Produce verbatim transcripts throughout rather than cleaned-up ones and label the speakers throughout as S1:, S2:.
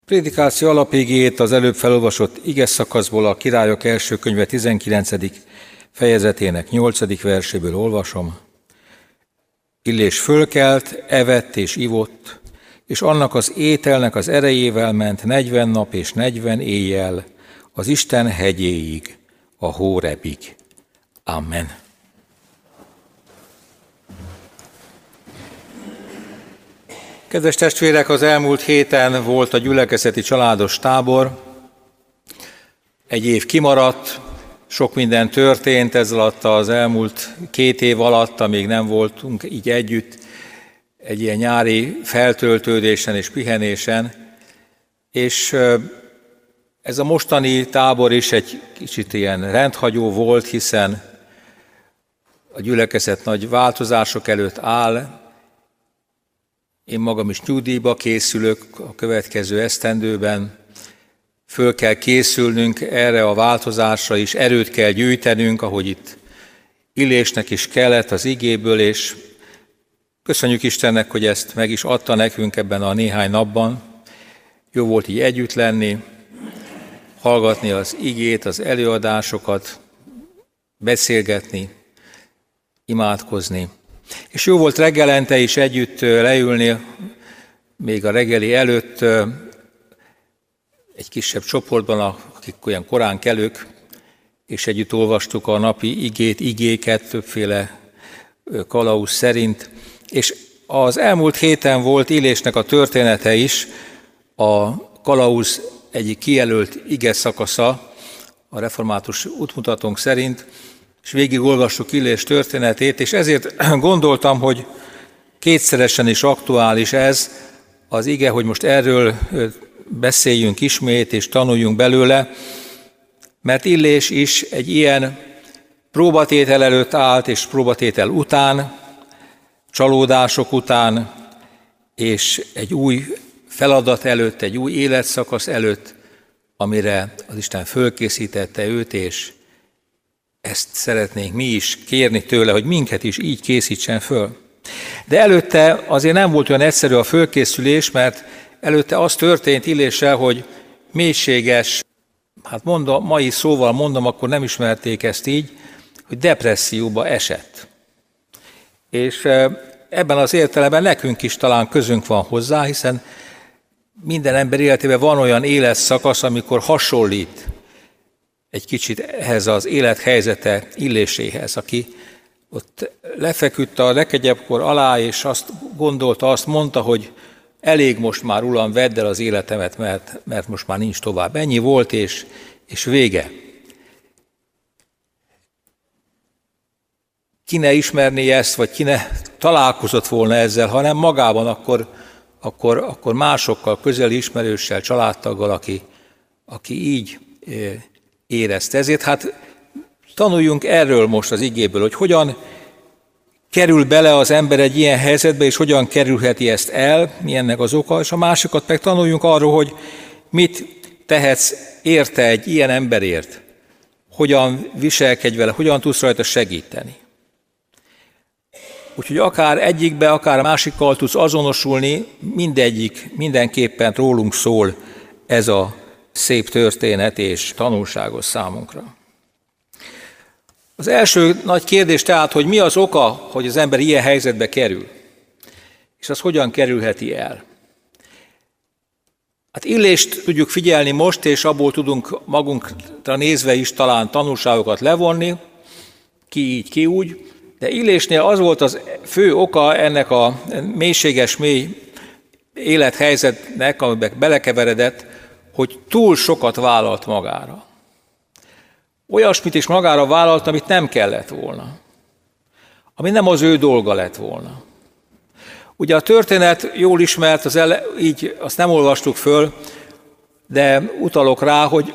S1: Prédikáció alapigéjét az előbb felolvasott igeszakaszból, a Királyok első könyve tizenkilencedik fejezetének nyolcadik verséből olvasom. Illés fölkelt, evett és ivott, és annak az ételnek az erejével ment negyven nap és negyven éjjel az Isten hegyéig, a Hórebig. Amen. Kedves testvérek, az elmúlt héten volt a gyülekezeti családos tábor. Egy év kimaradt, sok minden történt ez alatt az elmúlt két év alatt, amíg nem voltunk így együtt, egy ilyen nyári feltöltődésen és pihenésen. És ez a mostani tábor is egy kicsit ilyen rendhagyó volt, hiszen a gyülekezet nagy változások előtt áll. Én magam is nyugdíjba készülök a következő esztendőben. Föl kell készülnünk erre a változásra is, erőt kell gyűjtenünk, ahogy itt Illésnek is kellett az igéből, és köszönjük Istennek, hogy ezt meg is adta nekünk ebben a néhány napban. Jó volt így együtt lenni, hallgatni az igét, az előadásokat, beszélgetni, imádkozni. És jó volt reggelente is együtt leülni, még a reggeli előtt egy kisebb csoportban, akik olyan korán kelők, és együtt olvastuk a napi igét, igéket, többféle kalauz szerint. És az elmúlt héten volt Illésnek a története is, a kalauz egyik kijelölt ige szakasza, a református útmutatónk szerint, és végig olvassuk Illés történetét, és ezért gondoltam, hogy kétszeresen is aktuális ez az ige, hogy most erről beszéljünk ismét, és tanuljunk belőle, mert Illés is egy ilyen próbatétel előtt állt, és próbatétel után, csalódások után, és egy új feladat előtt, egy új életszakasz előtt, amire az Isten fölkészítette őt, és ezt szeretnénk mi is kérni tőle, hogy minket is így készítsen föl. De előtte azért nem volt olyan egyszerű a fölkészülés, mert előtte az történt Illéssel, hogy mélységes, hát mondom, mai szóval mondom, akkor nem ismerték ezt így, hogy depresszióba esett. És ebben az értelemben nekünk is talán közünk van hozzá, hiszen minden ember életében van olyan életszakasz, amikor hasonlít egy kicsit ehhez az élethelyzete Illéséhez, aki ott lefeküdt a lekegyebbkor alá, és azt gondolta, azt mondta, hogy elég most már, Uram, vedd el az életemet, mert, mert most már nincs tovább. Ennyi volt, és, és vége. Ki ne ismerné ezt, vagy ki ne találkozott volna ezzel, hanem magában akkor, akkor, akkor másokkal, közeli ismerőssel, családtaggal, aki, aki így érezte. Ezért hát tanuljunk erről most az igéből, hogy hogyan kerül bele az ember egy ilyen helyzetbe, és hogyan kerülheti ezt el, mi ennek az oka, és a másikat meg tanuljunk arról, hogy mit tehetsz érte egy ilyen emberért, hogyan viselkedj vele, hogyan tudsz rajta segíteni. Úgyhogy akár egyikbe, akár a másikkal tudsz azonosulni, mindegyik, mindenképpen rólunk szól ez a szép történet és tanulságos számunkra. Az első nagy kérdés tehát, hogy mi az oka, hogy az ember ilyen helyzetbe kerül, és az hogyan kerülheti el. Hát Illést tudjuk figyelni most, és abból tudunk magunkra nézve is talán tanulságokat levonni, ki így, ki úgy, de Illésnél az volt az fő oka ennek a mélységes, mély élethelyzetnek, amiben belekeveredett, hogy túl sokat vállalt magára. Olyasmit is magára vállalt, amit nem kellett volna. Ami nem az ő dolga lett volna. Ugye a történet jól ismert, az ele, így azt nem olvastuk föl, de utalok rá, hogy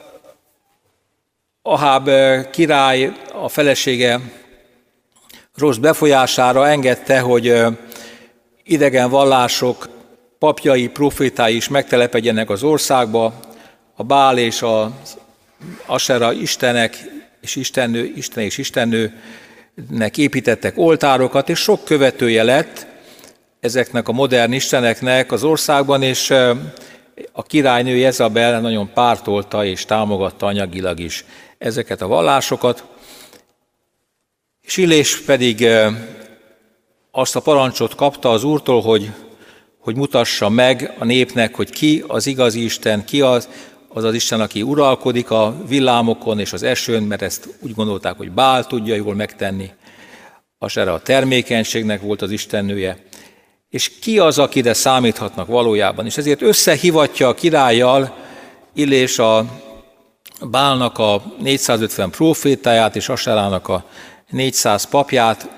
S1: Aháb király a felesége rossz befolyására engedte, hogy idegen vallások, papjai, profétái is megtelepedjenek az országba, a Bál és az Asera istenek és istennő, Isten és istennőnek építettek oltárokat, és sok követője lett ezeknek a modern isteneknek az országban, és a királynő Jezabel nagyon pártolta és támogatta anyagilag is ezeket a vallásokat, és Illés pedig azt a parancsot kapta az Úrtól, hogy, hogy mutassa meg a népnek, hogy ki az igazi Isten, ki az, az az Isten, aki uralkodik a villámokon és az esőn, mert ezt úgy gondolták, hogy Bál tudja jól megtenni. Asera a termékenységnek volt az istennője. És ki az, akire számíthatnak valójában. És ezért összehivatja a királlyal Illés a Bálnak a négyszázötven prófétáját és Aserának a négyszáz papját,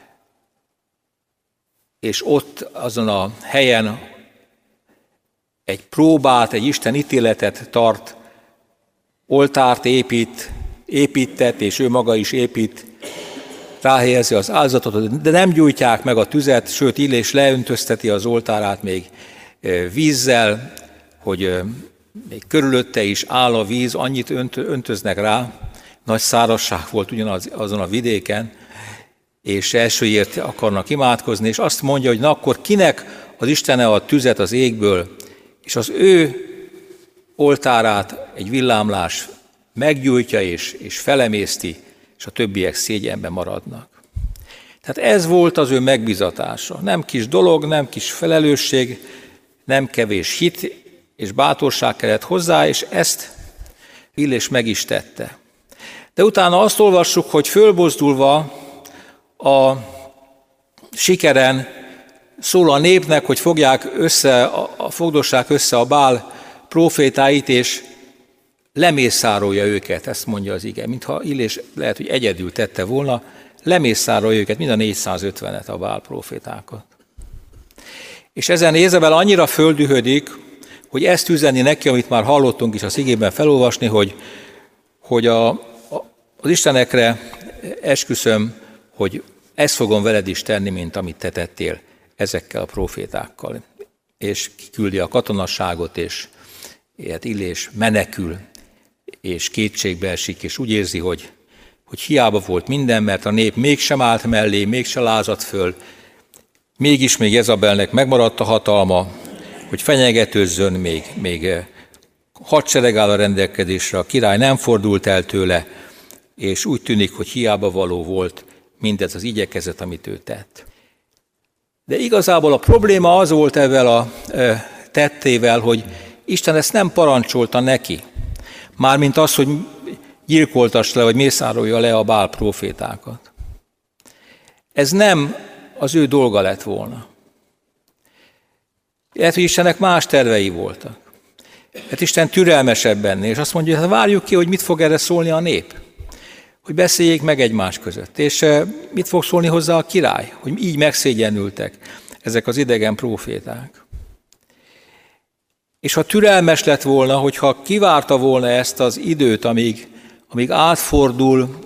S1: és ott azon a helyen egy próbát, egy Isten ítéletet tart, oltárt épít, épített, és ő maga is épít, ráhelyezi az áldozatot, de nem gyújtják meg a tüzet, sőt Illés leöntözteti az oltárát még vízzel, hogy még körülötte is áll a víz, annyit öntöznek rá, nagy szárazság volt ugyanaz azon a vidéken, és elsőért akarnak imádkozni, és azt mondja, hogy na akkor kinek az Istene a tüzet az égből, és az ő oltárát egy villámlás meggyújtja és, és felemészti, és a többiek szégyenben maradnak. Tehát ez volt az ő megbizatása. Nem kis dolog, nem kis felelősség, nem kevés hit és bátorság kellett hozzá, és ezt Illés meg is tette. De utána azt olvassuk, hogy fölbozdulva a sikeren szól a népnek, hogy fogják össze, a, fogdossák össze a Bál prófétáit, és lemészárolja őket, ezt mondja az ige. Mintha Illés lehet, hogy egyedül tette volna, lemészárolja őket, mind a négyszázötvenet a Bál prófétákat. És ezen Jézabel annyira földühödik, hogy ezt üzeni neki, amit már hallottunk is az igében felolvasni, hogy, hogy a, a, az Istenekre esküszöm, hogy ezt fogom veled is tenni, mint amit te tettél ezekkel a prófétákkal. És kiküldi a katonasságot, és ilyet Illés menekül, és kétségbe esik, és úgy érzi, hogy, hogy hiába volt minden, mert a nép mégsem állt mellé, mégsem lázadt föl, mégis még Jezabelnek megmaradt a hatalma, hogy fenyegetőzzön, még, még hadsereg áll a rendelkezésre, a király nem fordult el tőle, és úgy tűnik, hogy hiába való volt mindez az igyekezet, amit ő tett. De igazából a probléma az volt ezzel a tettével, hogy Isten ezt nem parancsolta neki. Mármint az, hogy gyilkoltass le, vagy mészárolja le a Bál prófétákat. Ez nem az ő dolga lett volna. Lehet, hogy Istennek más tervei voltak. Hát Isten türelmesebb benne, és azt mondja, hogy várjuk ki, hogy mit fog erre szólni a nép. Hogy beszéljék meg egymás között. És mit fog szólni hozzá a király? Hogy így megszégyenültek ezek az idegen próféták. És ha türelmes lett volna, hogyha kivárta volna ezt az időt, amíg, amíg átfordul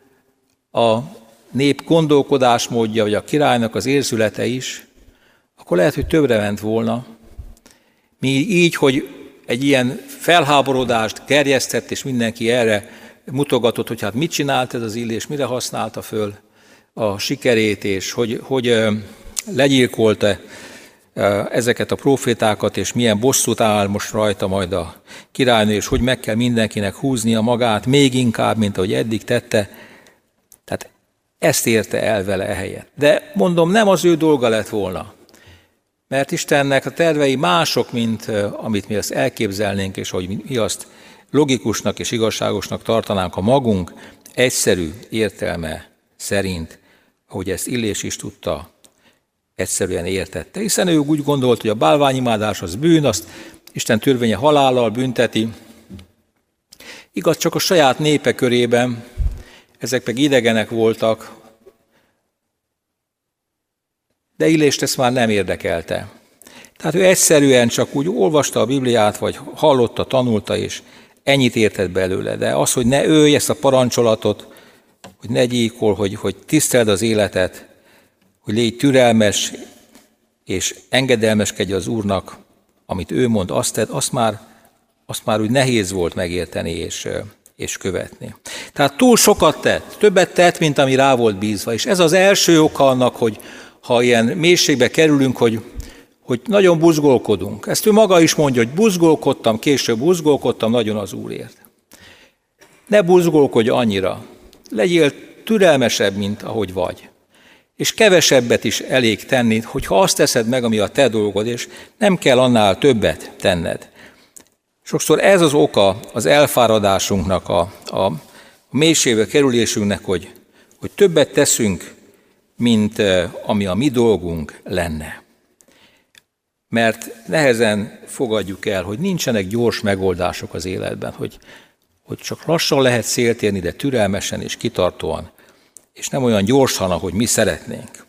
S1: a nép gondolkodásmódja, vagy a királynak az érzülete is, akkor lehet, hogy többre ment volna. Mi így, hogy egy ilyen felháborodást gerjesztett, és mindenki erre mutogatott, hogy hát mit csinált ez az Illés, mire használta föl a sikerét, és hogy, hogy legyilkolta ezeket a prófétákat, és milyen bosszút áll most rajta majd a királynő, és hogy meg kell mindenkinek húznia magát, még inkább, mint ahogy eddig tette. Tehát ezt érte el vele ehelyett. De mondom, nem az ő dolga lett volna. Mert Istennek a tervei mások, mint amit mi azt elképzelnénk, és hogy mi azt logikusnak és igazságosnak tartanánk a magunk egyszerű értelme szerint, ahogy ezt Illés is tudta, egyszerűen értette. Hiszen ő úgy gondolt, hogy a bálványimádás az bűn, azt Isten törvénye halállal bünteti. Igaz, csak a saját népe körében, ezek meg idegenek voltak, de Illést ezt már nem érdekelte. Tehát ő egyszerűen csak úgy olvasta a Bibliát, vagy hallotta, tanulta, és ennyit értett belőle. De az, hogy ne ölj ezt a parancsolatot, hogy ne gyíkol, hogy, hogy tiszteld az életet, hogy légy türelmes, és engedelmeskedj az Úrnak, amit ő mond, azt, tedd, azt, már, azt már úgy nehéz volt megérteni és, és követni. Tehát túl sokat tett, többet tett, mint ami rá volt bízva. És ez az első oka annak, hogy ha ilyen mélységbe kerülünk, hogy, hogy nagyon buzgolkodunk. Ezt ő maga is mondja, hogy buzgolkodtam, később buzgolkodtam nagyon az Úrért. Ne buzgolkodj annyira. Legyél türelmesebb, mint ahogy vagy. És kevesebbet is elég tenni, hogyha azt teszed meg, ami a te dolgod, és nem kell annál többet tenned. Sokszor ez az oka az elfáradásunknak, a, a mélységbe kerülésünknek, hogy, hogy többet teszünk, mint ami a mi dolgunk lenne. Mert nehezen fogadjuk el, hogy nincsenek gyors megoldások az életben, hogy, hogy csak lassan lehet célt érni, de türelmesen és kitartóan, és nem olyan gyorsan, ahogy mi szeretnénk.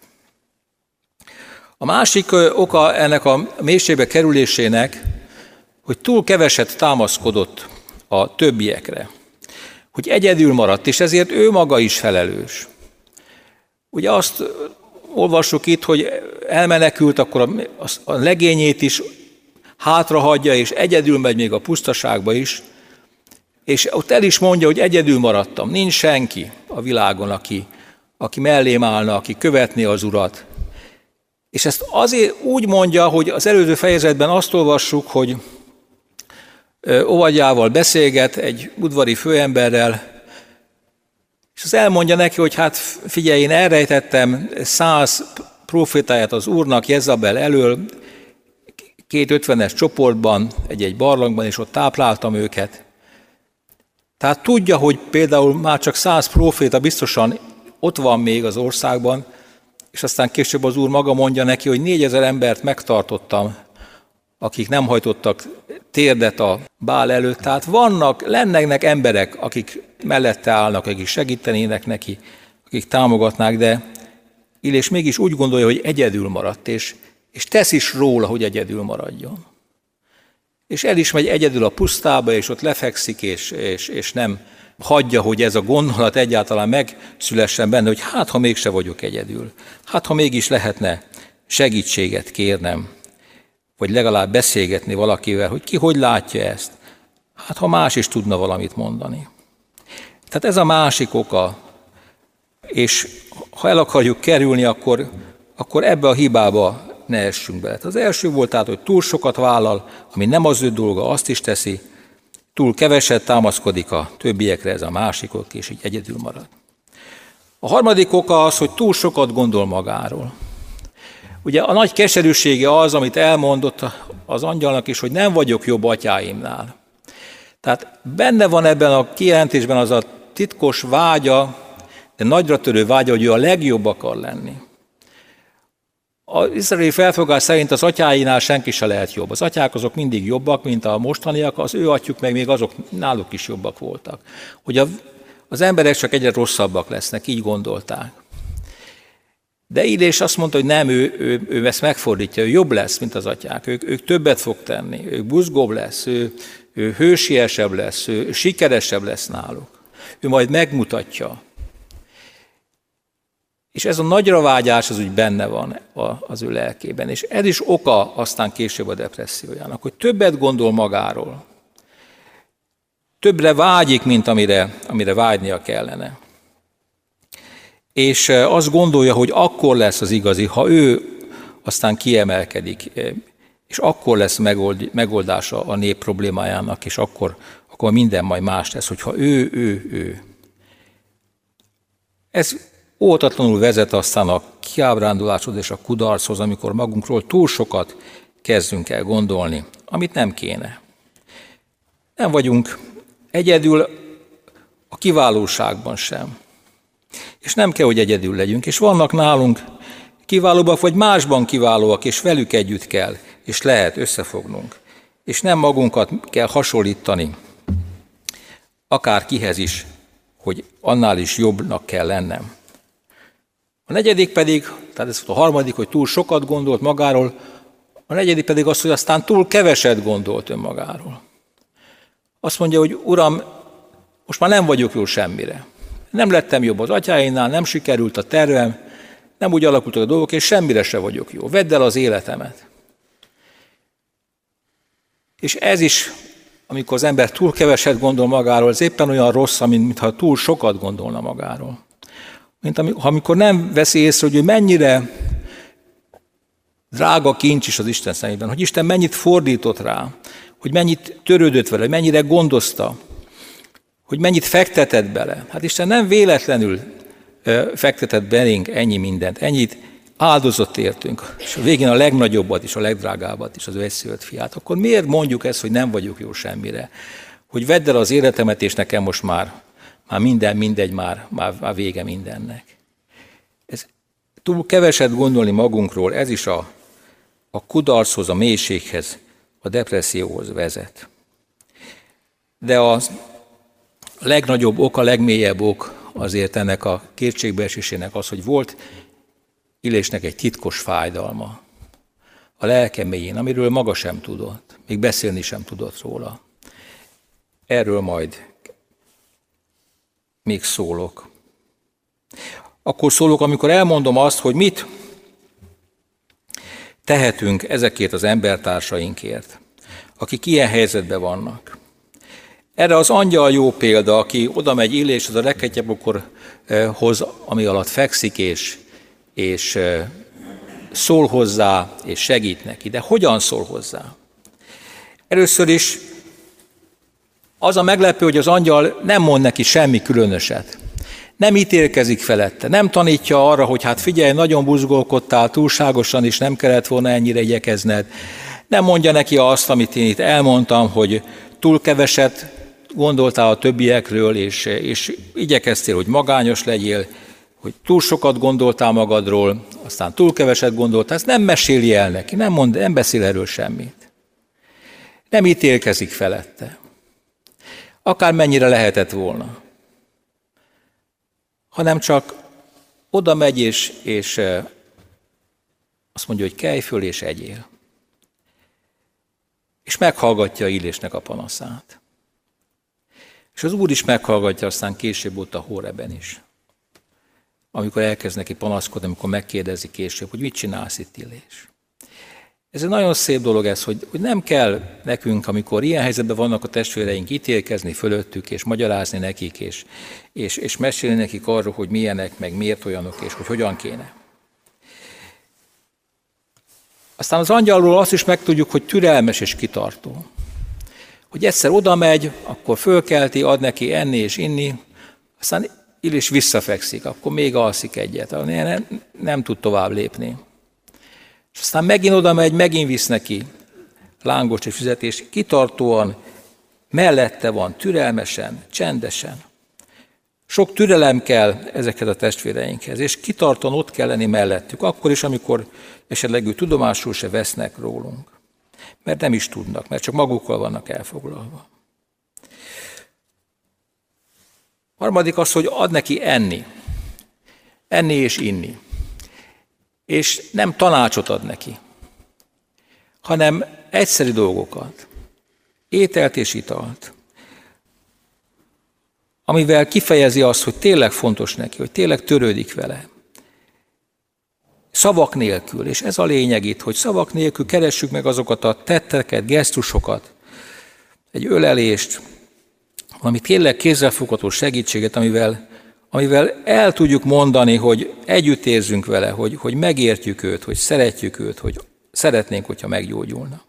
S1: A másik oka ennek a mélységbe kerülésének, hogy túl keveset támaszkodott a többiekre, hogy egyedül maradt, és ezért ő maga is felelős. Ugye azt olvassuk itt, hogy elmenekült, akkor a legényét is hátrahagyja, és egyedül megy még a pusztaságba is, és ott el is mondja, hogy egyedül maradtam, nincs senki a világon, aki, aki mellém állna, aki követné az Urat. És ezt azért úgy mondja, hogy az előző fejezetben azt olvassuk, hogy Ovadjával beszélget egy udvari főemberrel, és az elmondja neki, hogy hát figyelj, én elrejtettem száz profétáját az Úrnak Jezabel elől, két ötvenes csoportban, egy-egy barlangban, és ott tápláltam őket. Tehát tudja, hogy például már csak száz proféta biztosan ott van még az országban, és aztán később az Úr maga mondja neki, hogy négyezer embert megtartottam, akik nem hajtottak térdet a Bál előtt. Tehát vannak, lennek emberek, akik mellette állnak, akik segítenének neki, akik támogatnák, de Illés mégis úgy gondolja, hogy egyedül maradt, és, és tesz is róla, hogy egyedül maradjon. És el is megy egyedül a pusztába, és ott lefekszik, és, és, és nem hagyja, hogy ez a gondolat egyáltalán megszülessen benne, hogy hát, ha mégse vagyok egyedül, hát, ha mégis lehetne segítséget kérnem, vagy legalább beszélgetni valakivel, hogy ki hogy látja ezt. Hát, ha más is tudna valamit mondani. Tehát ez a másik oka, és ha el akarjuk kerülni, akkor, akkor ebbe a hibába ne essünk bele. Az első volt tehát, hogy túl sokat vállal, ami nem az ő dolga, azt is teszi, túl keveset támaszkodik a többiekre, ez a másik ok, és így egyedül marad. A harmadik oka az, hogy túl sokat gondol magáról. Ugye a nagy keserűsége az, amit elmondott az angyalnak is, hogy nem vagyok jobb atyáimnál. Tehát benne van ebben a kijelentésben az a titkos vágya, de nagyra törő vágya, hogy ő a legjobb akar lenni. Az izraeli felfogás szerint az atyáinál senki se lehet jobb. Az atyák azok mindig jobbak, mint a mostaniak, az ő atyjuk meg még azok náluk is jobbak voltak. Hogy az emberek csak egyre rosszabbak lesznek, így gondolták. De Illés azt mondta, hogy nem, ő, ő, ő ezt megfordítja, ő jobb lesz, mint az atyák, ő, ő többet fog tenni, ő buzgóbb lesz, ő, ő hősiesebb lesz, ő sikeresebb lesz náluk. Ő majd megmutatja. És ez a nagyra vágyás az úgy benne van az ő lelkében. És ez is oka aztán később a depressziójának, hogy többet gondol magáról. Többre vágyik, mint amire, amire vágynia kellene. És azt gondolja, hogy akkor lesz az igazi, ha ő aztán kiemelkedik, és akkor lesz megoldása a nép problémájának, és akkor, akkor minden majd más lesz, hogyha ő, ő, ő. Ez óhatatlanul vezet aztán a kiábránduláshoz és a kudarchoz, amikor magunkról túl sokat kezdünk el gondolni, amit nem kéne. Nem vagyunk egyedül a kiválóságban sem. És nem kell, hogy egyedül legyünk, és vannak nálunk kiválóbbak, vagy másban kiválóak, és velük együtt kell, és lehet összefognunk. És nem magunkat kell hasonlítani, akár kihez is, hogy annál is jobbnak kell lennem. A negyedik pedig, tehát ez a harmadik, hogy túl sokat gondolt magáról, a negyedik pedig az, hogy aztán túl keveset gondolt önmagáról. Azt mondja, hogy Uram, most már nem vagyok jó semmire. Nem lettem jobb az atyáinál, nem sikerült a tervem, nem úgy alakultak a dolgok, és semmire se vagyok jó. Vedd el az életemet. És ez is, amikor az ember túl keveset gondol magáról, az éppen olyan rossz, mint mintha túl sokat gondolna magáról. Mint amikor nem veszi észre, hogy ő mennyire drága kincs is az Isten szemében, hogy Isten mennyit fordított rá, hogy mennyit törődött vele, hogy mennyire gondozta, hogy mennyit fektetett bele. Hát Isten nem véletlenül fektetett belénk ennyi mindent, ennyit áldozott értünk, és a végén a legnagyobbat is, a legdrágábbat is, az ő egyszülött fiát. Akkor miért mondjuk ezt, hogy nem vagyok jó semmire? Hogy vedd el az életemet, és nekem most már, már minden, mindegy, már, már, már vége mindennek. Ez túl keveset gondolni magunkról, ez is a, a kudarchoz, a mélységhez, a depresszióhoz vezet. De az legnagyobb ok, a legmélyebb ok azért ennek a kétségbeesésének az, hogy volt Illésnek egy titkos fájdalma a lelke mélyén, amiről maga sem tudott, még beszélni sem tudott róla. Erről majd még szólok. Akkor szólok, amikor elmondom azt, hogy mit tehetünk ezekért az embertársainkért, akik ilyen helyzetben vannak. Erre az angyal jó példa, aki oda megy Illéshez a rekettyebokorhoz, ami alatt fekszik, és, és szól hozzá, és segít neki. De hogyan szól hozzá? Először is az a meglepő, hogy az angyal nem mond neki semmi különöset. Nem ítélkezik felette, nem tanítja arra, hogy hát figyelj, nagyon buzgolkodtál túlságosan, és nem kellett volna ennyire igyekezned. Nem mondja neki azt, amit én itt elmondtam, hogy túl keveset gondoltál a többiekről, és, és igyekeztél, hogy magányos legyél, hogy túl sokat gondoltál magadról, aztán túl keveset gondoltál, ezt nem meséli el neki, nem, mond, nem beszél erről semmit. Nem ítélkezik felette. Akármennyire lehetett volna. Hanem csak oda megy, és, és azt mondja, hogy kelj föl, és egyél. És meghallgatja Illésnek a panaszát. És az Úr is meghallgatja aztán később ott a Hóreben is. Amikor elkezd neki panaszkodni, amikor megkérdezi később, hogy mit csinálsz itt, Illés. Ez egy nagyon szép dolog ez, hogy, hogy nem kell nekünk, amikor ilyen helyzetben vannak a testvéreink, ítélkezni fölöttük, és magyarázni nekik, és, és, és mesélni nekik arról, hogy milyenek, meg miért olyanok, és hogy hogyan kéne. Aztán az angyalról azt is megtudjuk, hogy türelmes és kitartó. Hogy egyszer oda megy, akkor fölkelti, ad neki enni és inni, aztán Illés visszafekszik, akkor még alszik egyet, nem, nem tud tovább lépni. És aztán megint oda megy, megint visz neki lángos és füzet, és kitartóan mellette van, türelmesen, csendesen. Sok türelem kell ezekhez a testvéreinkhez, és kitartóan ott kell lenni mellettük, akkor is, amikor esetleg ő tudomásul se vesznek rólunk. Mert nem is tudnak, mert csak magukkal vannak elfoglalva. Harmadik az, hogy ad neki enni. Enni és inni. És nem tanácsot ad neki, hanem egyszerű dolgokat. Ételt és italt. Amivel kifejezi azt, hogy tényleg fontos neki, hogy tényleg törődik vele. Szavak nélkül, és ez a lényeg itt, hogy szavak nélkül keressük meg azokat a tetteket, gesztusokat, egy ölelést, ami tényleg kézzelfogható segítséget, amivel, amivel el tudjuk mondani, hogy együtt érzünk vele, hogy, hogy megértjük őt, hogy szeretjük őt, hogy szeretnénk, hogyha meggyógyulna.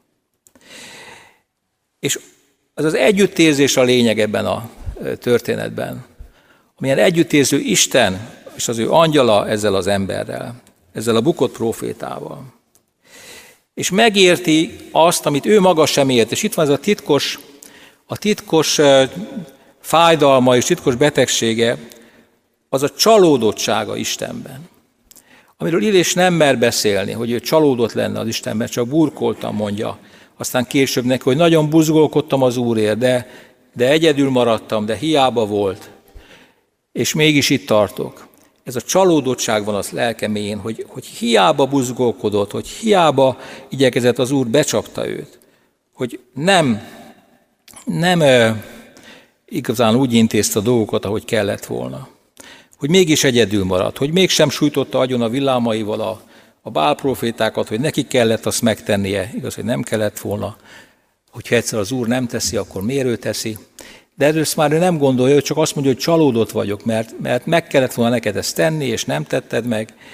S1: És az az együttérzés a lényeg ebben a történetben. Amilyen együttérző Isten és az ő angyala ezzel az emberrel, ezzel a bukott prófétával. És megérti azt, amit ő maga sem ért. És itt van ez a titkos, a titkos fájdalma és titkos betegsége, az a csalódottsága Istenben. Amiről Illés nem mer beszélni, hogy ő csalódott lenne az Istenben, csak burkoltan mondja. Aztán később neki, hogy nagyon buzgolkodtam az Úrért, de, de egyedül maradtam, de hiába volt. És mégis itt tartok. Ez a csalódottság van az lelke mélyén, hogy, hogy hiába buzgolkodott, hogy hiába igyekezett az Úr, becsapta őt. Hogy nem, nem e, igazán úgy intézte a dolgokat, ahogy kellett volna. Hogy mégis egyedül maradt, hogy mégsem sújtotta agyon a villámaival a, a bálprofétákat, hogy neki kellett azt megtennie, igaz, hogy nem kellett volna. Hogyha egyszer az Úr nem teszi, akkor miért ő teszi? De erről már ő nem gondolja, ő csak azt mondja, hogy csalódott vagyok, mert, mert meg kellett volna neked ezt tenni, és nem tetted meg,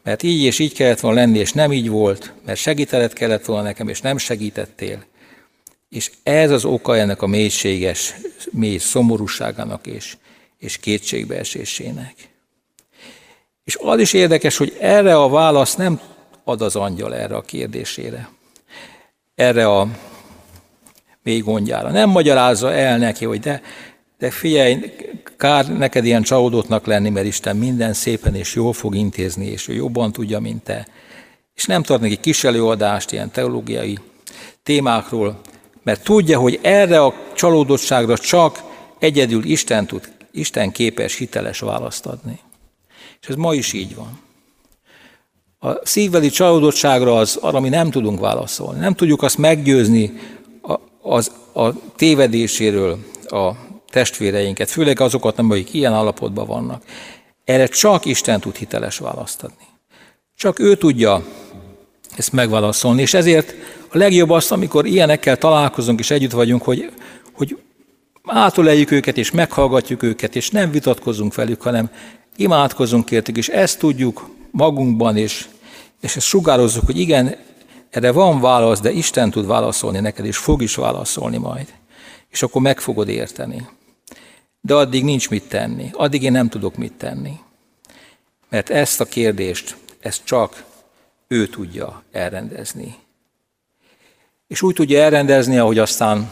S1: mert így és így kellett volna lenni, és nem így volt, mert segítened kellett volna nekem, és nem segítettél. És ez az oka ennek a mélységes, mély szomorúságának és, és kétségbeesésének. És az is érdekes, hogy erre a választ nem ad az angyal erre a kérdésére, erre a mély gondjára. Nem magyarázza el neki, hogy de, de figyelj, kár neked ilyen csalódottnak lenni, mert Isten minden szépen és jól fog intézni, és ő jobban tudja, mint te. És nem tart neki kis előadást ilyen teológiai témákról, mert tudja, hogy erre a csalódottságra csak egyedül Isten tud, Isten képes hiteles választ adni. És ez ma is így van. A szívbeli csalódottságra az arra mi nem tudunk válaszolni. Nem tudjuk azt meggyőzni a, az, a tévedéséről a testvéreinket, főleg azokat, nem, akik ilyen állapotban vannak. Erre csak Isten tud hiteles választ adni. Csak ő tudja ezt megválaszolni, és ezért a legjobb az, amikor ilyenekkel találkozunk és együtt vagyunk, hogy, hogy átöleljük őket, és meghallgatjuk őket, és nem vitatkozunk velük, hanem imádkozunk értük, és ezt tudjuk magunkban, és, és ezt sugározzuk, hogy igen, erre van válasz, de Isten tud válaszolni neked, és fog is válaszolni majd. És akkor meg fogod érteni. De addig nincs mit tenni. Addig én nem tudok mit tenni. Mert ezt a kérdést, ezt csak ő tudja elrendezni. És úgy tudja elrendezni, ahogy aztán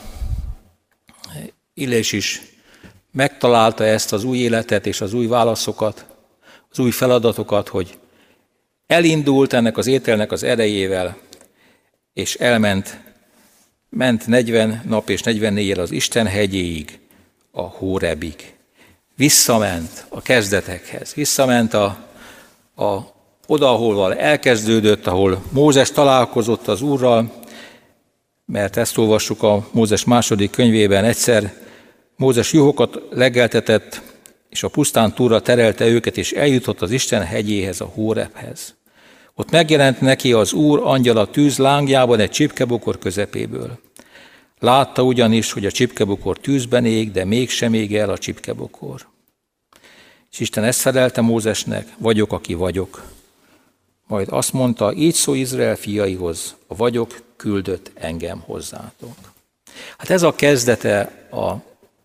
S1: Illés is megtalálta ezt az új életet és az új válaszokat, az új feladatokat, hogy elindult ennek az ételnek az erejével, és elment, ment negyven nap és negyvennégy éjjel az Isten hegyéig, a Hórebig. Visszament a kezdetekhez, visszament a, a, oda, ahol elkezdődött, ahol Mózes találkozott az Úrral, mert ezt olvassuk a Mózes második könyvében, egyszer Mózes juhokat legeltetett, és a pusztán túlra terelte őket, és eljutott az Isten hegyéhez, a Hórebhez. Ott megjelent neki az Úr angyala tűz lángjában egy csipkebokor közepéből. Látta ugyanis, hogy a csipkebokor tűzben ég, de mégsem ég el a csipkebokor. És Isten ezt felelte Mózesnek, vagyok, aki vagyok. Majd azt mondta, így szó Izrael fiaihoz, a vagyok küldött engem hozzátok. Hát ez a kezdete a,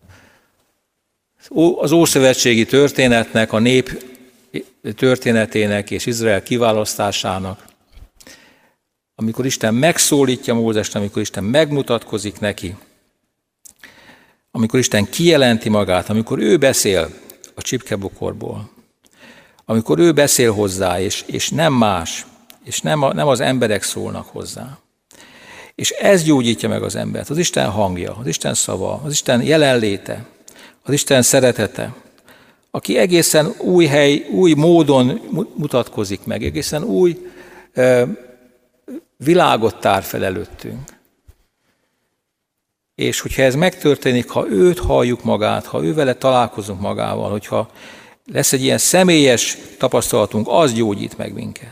S1: az ószövetségi történetnek, a nép történetének és Izrael kiválasztásának, amikor Isten megszólítja Mózest, amikor Isten megmutatkozik neki, amikor Isten kijelenti magát, amikor ő beszél a csipkebokorból, amikor ő beszél hozzá, és, és nem más, és nem, a, nem az emberek szólnak hozzá. És ez gyógyítja meg az embert, az Isten hangja, az Isten szava, az Isten jelenléte, az Isten szeretete, aki egészen új hely, új módon mutatkozik meg, egészen új e, világot tár fel előttünk. És hogyha ez megtörténik, ha őt halljuk magát, ha ő vele találkozunk magával, hogyha lesz egy ilyen személyes tapasztalatunk, az gyógyít meg minket.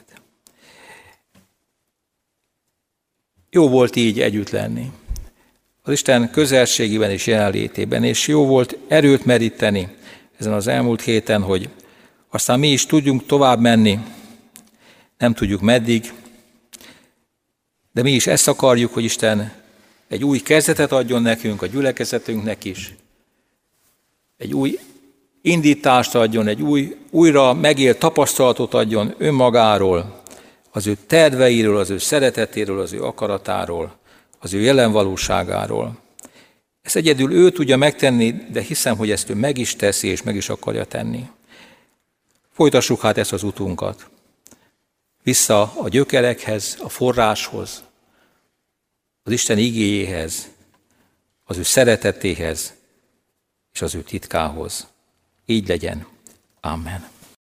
S1: Jó volt így együtt lenni. Az Isten közelségében és jelenlétében, és jó volt erőt meríteni ezen az elmúlt héten, hogy aztán mi is tudjunk tovább menni, nem tudjuk meddig, de mi is ezt akarjuk, hogy Isten egy új kezdetet adjon nekünk, a gyülekezetünknek is, egy új indítást adjon, egy új, újra megélt tapasztalatot adjon önmagáról, az ő terveiről, az ő szeretetéről, az ő akaratáról, az ő jelenvalóságáról. Ezt egyedül ő tudja megtenni, de hiszem, hogy ezt ő meg is teszi, és meg is akarja tenni. Folytassuk hát ezt az utunkat. Vissza a gyökerekhez, a forráshoz, az Isten igéjéhez, az ő szeretetéhez, és az ő titkához. Így legyen. Amen.